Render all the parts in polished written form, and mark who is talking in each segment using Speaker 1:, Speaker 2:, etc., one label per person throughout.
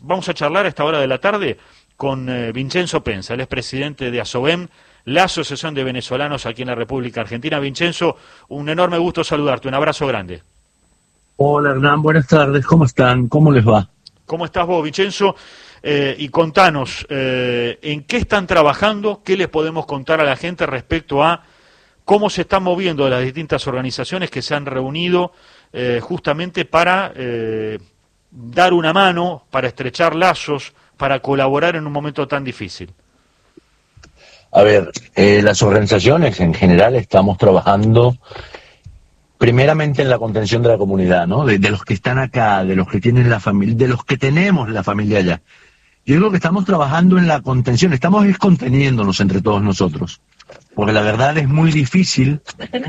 Speaker 1: vamos a charlar a esta hora de la tarde con Vincenzo Penza, él es presidente de ASOVEM, la Asociación de Venezolanos aquí en la República Argentina. Vincenzo, un enorme gusto saludarte, un abrazo grande.
Speaker 2: Hola Hernán, buenas tardes, ¿cómo están? ¿Cómo les va?
Speaker 1: ¿Cómo estás vos, Vincenzo? Y contanos, ¿en qué están trabajando? ¿Qué les podemos contar a la gente respecto a cómo se están moviendo las distintas organizaciones que se han reunido justamente para dar una mano, para estrechar lazos, para colaborar en un momento tan difícil?
Speaker 2: A ver, las organizaciones en general estamos trabajando primeramente en la contención de la comunidad, ¿no? De los que están acá, de los que tienen la familia, de los que tenemos la familia allá. Yo creo que estamos trabajando en la contención, estamos conteniéndonos entre todos nosotros, porque la verdad es muy difícil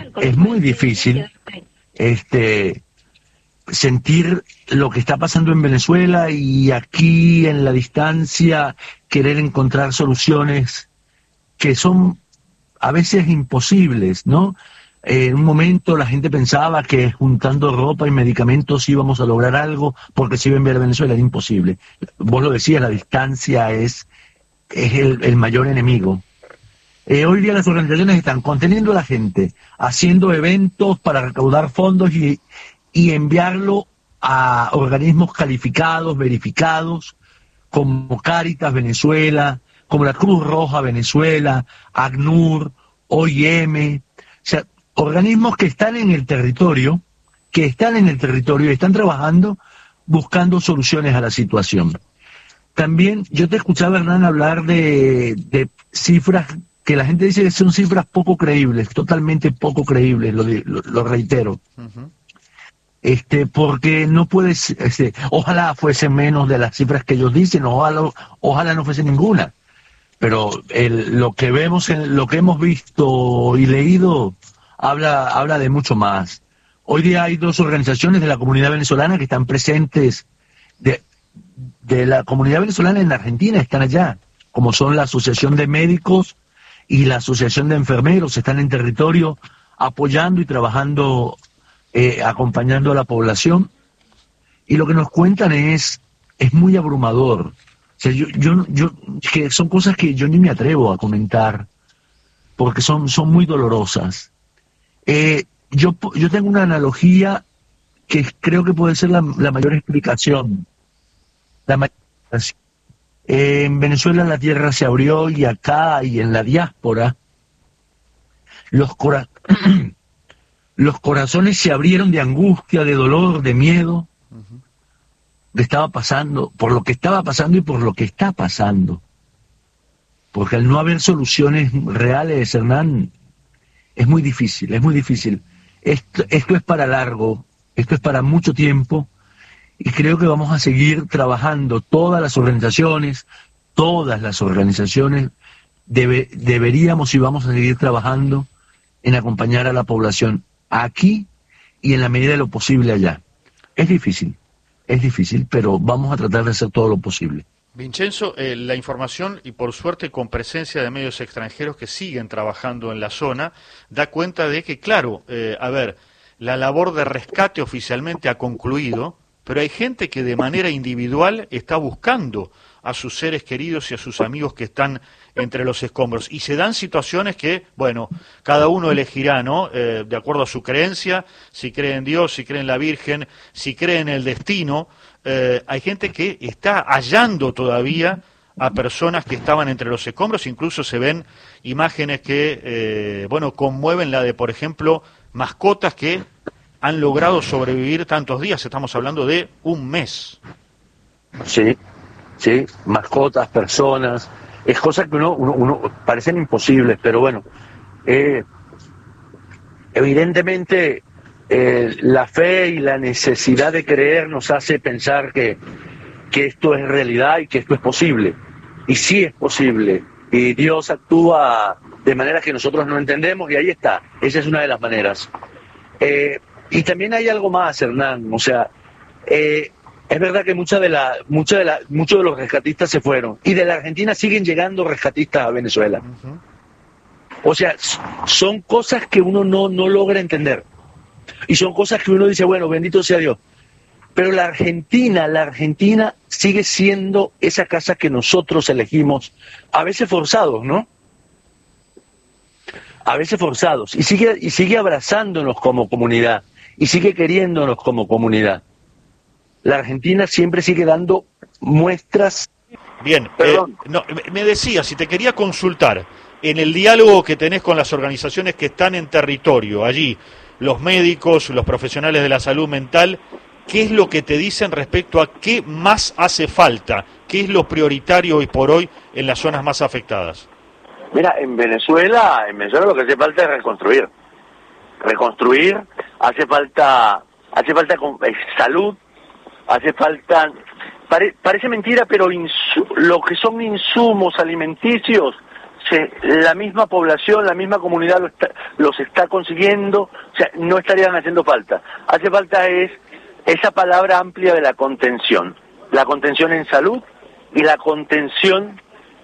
Speaker 2: sentir lo que está pasando en Venezuela y aquí en la distancia querer encontrar soluciones que son a veces imposibles, ¿no? En un momento la gente pensaba que juntando ropa y medicamentos íbamos a lograr algo porque se iba a enviar a Venezuela, era imposible. Vos lo decías, la distancia es el mayor enemigo. Hoy día las organizaciones están conteniendo a la gente, haciendo eventos para recaudar fondos y enviarlo a organismos calificados, verificados, como Cáritas Venezuela, como la Cruz Roja Venezuela, ACNUR, OIM, o sea, organismos que están en el territorio y están trabajando buscando soluciones a la situación. También yo te escuchaba, Hernán, hablar de cifras que la gente dice que son cifras poco creíbles, totalmente poco creíbles, lo reitero.
Speaker 1: Uh-huh.
Speaker 2: Porque no puedes, ojalá fuesen menos de las cifras que ellos dicen, ojalá no fuese ninguna. Pero lo que vemos, lo que hemos visto y leído, habla de mucho más. Hoy día hay dos organizaciones de la comunidad venezolana que están presentes, de la comunidad venezolana en Argentina, están allá, como son la Asociación de Médicos y la Asociación de Enfermeros, están en territorio apoyando y trabajando, acompañando a la población. Y lo que nos cuentan es muy abrumador. O sea, que son cosas que yo ni me atrevo a comentar, porque son muy dolorosas. Yo tengo una analogía que creo que puede ser la mayor explicación. En Venezuela la tierra se abrió y acá y en la diáspora los corazones se abrieron de angustia, de dolor, de miedo. Uh-huh. Por lo que estaba pasando y por lo que está pasando. Porque al no haber soluciones reales, Hernán, es muy difícil. Esto es para largo, esto es para mucho tiempo, y creo que vamos a seguir trabajando. Todas las organizaciones deberíamos y vamos a seguir trabajando en acompañar a la población aquí y en la medida de lo posible allá. Es difícil, pero vamos a tratar de hacer todo lo posible.
Speaker 1: Vincenzo, la información, y por suerte con presencia de medios extranjeros que siguen trabajando en la zona, da cuenta de que, claro, la labor de rescate oficialmente ha concluido, pero hay gente que de manera individual está buscando a sus seres queridos y a sus amigos que están entre los escombros. Y se dan situaciones que, bueno, cada uno elegirá, ¿no? De acuerdo a su creencia, si cree en Dios, si cree en la Virgen, si cree en el destino. Hay gente que está hallando todavía a personas que estaban entre los escombros. Incluso se ven imágenes que, conmueven, la de, por ejemplo, mascotas que han logrado sobrevivir tantos días. Estamos hablando de un mes.
Speaker 2: Sí, mascotas, personas, es cosas que uno parecen imposibles, pero bueno, evidentemente la fe y la necesidad de creer nos hace pensar que esto es realidad y que esto es posible. Y sí es posible, y Dios actúa de maneras que nosotros no entendemos, y ahí está, esa es una de las maneras. Y también hay algo más, Hernán, o sea, es verdad que muchos de los rescatistas se fueron, y de la Argentina siguen llegando rescatistas a Venezuela. Uh-huh. O sea, son cosas que uno no logra entender, y son cosas que uno dice, bueno, bendito sea Dios, Pero la Argentina sigue siendo esa casa que nosotros elegimos, a veces forzados, ¿no? A veces forzados, y sigue abrazándonos como comunidad, y sigue queriéndonos como comunidad. La Argentina siempre sigue dando muestras.
Speaker 1: Bien, no, me decía, si te quería consultar, en el diálogo que tenés con las organizaciones que están en territorio, allí, los médicos, los profesionales de la salud mental, ¿qué es lo que te dicen respecto a qué más hace falta? ¿Qué es lo prioritario hoy por hoy en las zonas más afectadas?
Speaker 3: Mira, en Venezuela lo que hace falta es reconstruir. Reconstruir, hace falta salud, hace falta, parece mentira, pero lo que son insumos alimenticios, la misma población, la misma comunidad los está consiguiendo, o sea, no estarían haciendo falta. Hace falta es esa palabra amplia de la contención en salud y la contención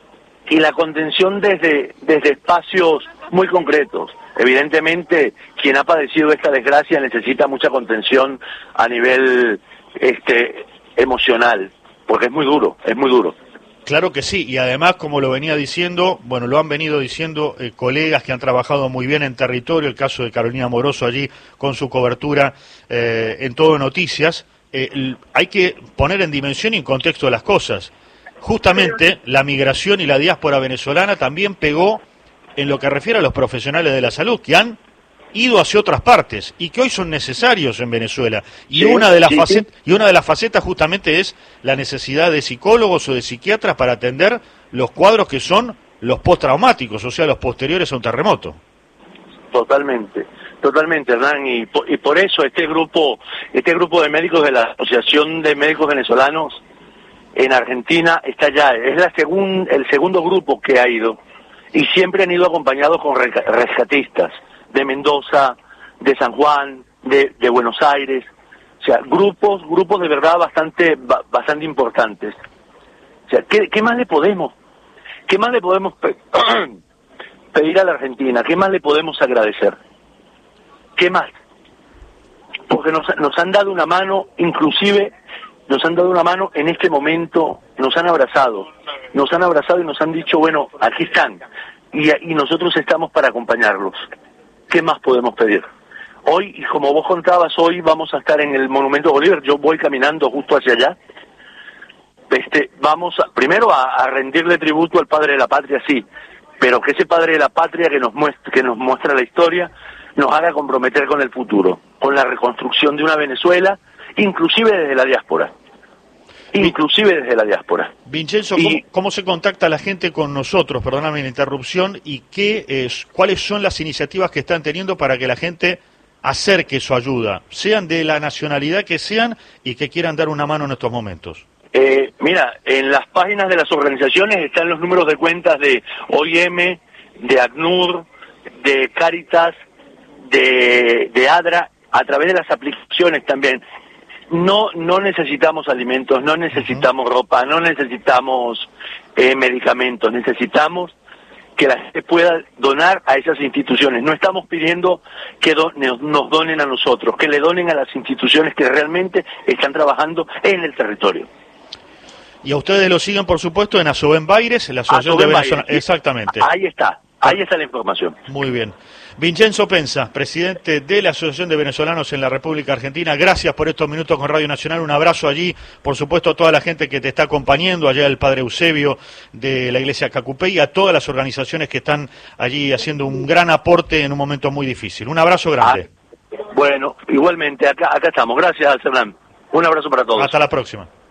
Speaker 3: desde espacios muy concretos. Evidentemente, quien ha padecido esta desgracia necesita mucha contención a nivel emocional, porque es muy duro.
Speaker 1: Claro que sí, y además, como lo venía diciendo, bueno, lo han venido diciendo colegas que han trabajado muy bien en territorio, el caso de Carolina Moroso allí con su cobertura en Todo Noticias, hay que poner en dimensión y en contexto de las cosas. Justamente la migración y la diáspora venezolana también pegó en lo que refiere a los profesionales de la salud, que han ido hacia otras partes y que hoy son necesarios en Venezuela. Y una de las facetas justamente es la necesidad de psicólogos o de psiquiatras para atender los cuadros que son los postraumáticos, o sea, los posteriores a un terremoto.
Speaker 3: Totalmente, Hernán, y por eso este grupo de médicos de la Asociación de Médicos Venezolanos en Argentina está ya, es el segundo grupo que ha ido, y siempre han ido acompañados con rescatistas de Mendoza, de San Juan, de Buenos Aires, o sea, grupos de verdad bastante importantes. O sea, ¿qué más le podemos pedir a la Argentina? ¿Qué más le podemos agradecer? ¿Qué más? Porque nos han dado una mano, inclusive nos han dado una mano en este momento, nos han abrazado y nos han dicho, bueno, aquí están, y nosotros estamos para acompañarlos. ¿Qué más podemos pedir? Hoy, y como vos contabas, hoy vamos a estar en el Monumento Bolívar, yo voy caminando justo hacia allá. Vamos primero a rendirle tributo al padre de la patria, sí, pero que ese padre de la patria que nos muestra la historia nos haga comprometer con el futuro, con la reconstrucción de una Venezuela, inclusive desde la diáspora.
Speaker 1: Vincenzo, ¿cómo se contacta la gente con nosotros? Perdóname la interrupción, y cuáles son las iniciativas que están teniendo para que la gente acerque su ayuda, sean de la nacionalidad que sean y que quieran dar una mano en estos momentos.
Speaker 3: Mira, en las páginas de las organizaciones están los números de cuentas de OIM, de ACNUR, de Cáritas, de ADRA, a través de las aplicaciones también. No necesitamos alimentos, no necesitamos ropa, no necesitamos medicamentos, necesitamos que la gente pueda donar a esas instituciones. No estamos pidiendo que nos donen a nosotros, que le donen a las instituciones que realmente están trabajando en el territorio.
Speaker 1: Y a ustedes lo siguen, por supuesto, en Asoben Baires, la Asociación de Venezuela. Exactamente.
Speaker 3: Ahí está la información.
Speaker 1: Muy bien. Vincenzo Pensa, presidente de la Asociación de Venezolanos en la República Argentina, gracias por estos minutos con Radio Nacional, un abrazo allí, por supuesto a toda la gente que te está acompañando, allá el Padre Eusebio de la Iglesia Cacupé y a todas las organizaciones que están allí haciendo un gran aporte en un momento muy difícil. Un abrazo grande.
Speaker 3: Bueno, igualmente, acá estamos. Gracias, Hernán. Un abrazo para todos.
Speaker 1: Hasta la próxima.